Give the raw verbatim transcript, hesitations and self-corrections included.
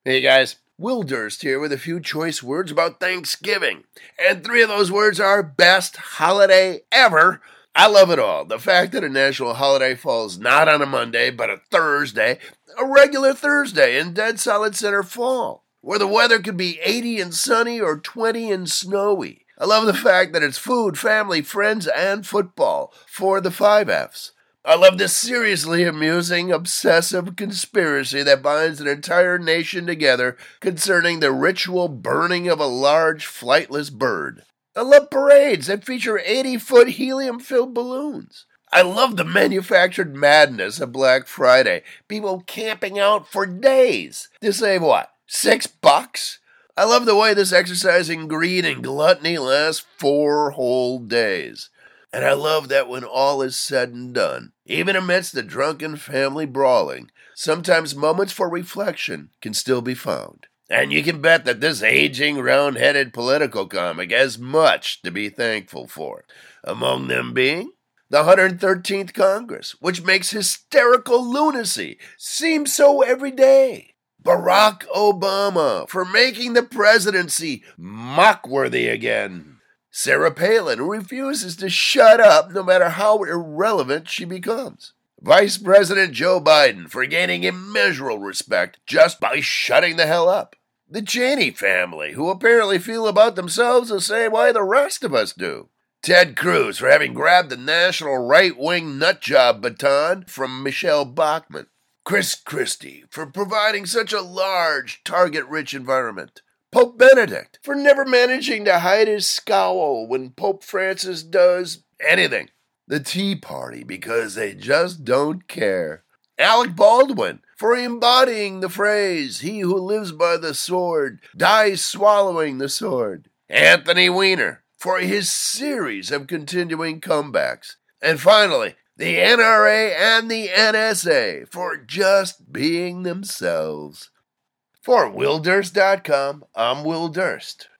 Hey guys, Will Durst here with a few choice words about Thanksgiving. And three of those words are best holiday ever. I love it all. The fact that a national holiday falls not on a Monday, but a Thursday, a regular Thursday in dead solid center fall, where the weather could be eighty and sunny or twenty and snowy. I love the fact that it's food, family, friends, and football for the five F's. I love this seriously amusing, obsessive conspiracy that binds an entire nation together concerning the ritual burning of a large, flightless bird. I love parades that feature eighty-foot helium-filled balloons. I love the manufactured madness of Black Friday. People camping out for days to save what? Six bucks? I love the way this exercise in greed and gluttony lasts four whole days. And I love that when all is said and done, even amidst the drunken family brawling, sometimes moments for reflection can still be found. And you can bet that this aging, round-headed political comic has much to be thankful for. Among them being the one hundred thirteenth Congress, which makes hysterical lunacy seem so everyday. Barack Obama for making the presidency mock-worthy again. Sarah Palin, who refuses to shut up no matter how irrelevant she becomes. Vice President Joe Biden for gaining immeasurable respect just by shutting the hell up. The Cheney family, who apparently feel about themselves the same way the rest of us do. Ted Cruz for having grabbed the national right-wing nutjob baton from Michelle Bachmann. Chris Christie for providing such a large, target-rich environment. Pope Benedict for never managing to hide his scowl when Pope Francis does anything. The Tea Party because they just don't care. Alec Baldwin for embodying the phrase, he who lives by the sword dies swallowing the sword. Anthony Weiner for his series of continuing comebacks. And finally, the N R A and the N S A for just being themselves. For Will Durst dot com, I'm Will Durst.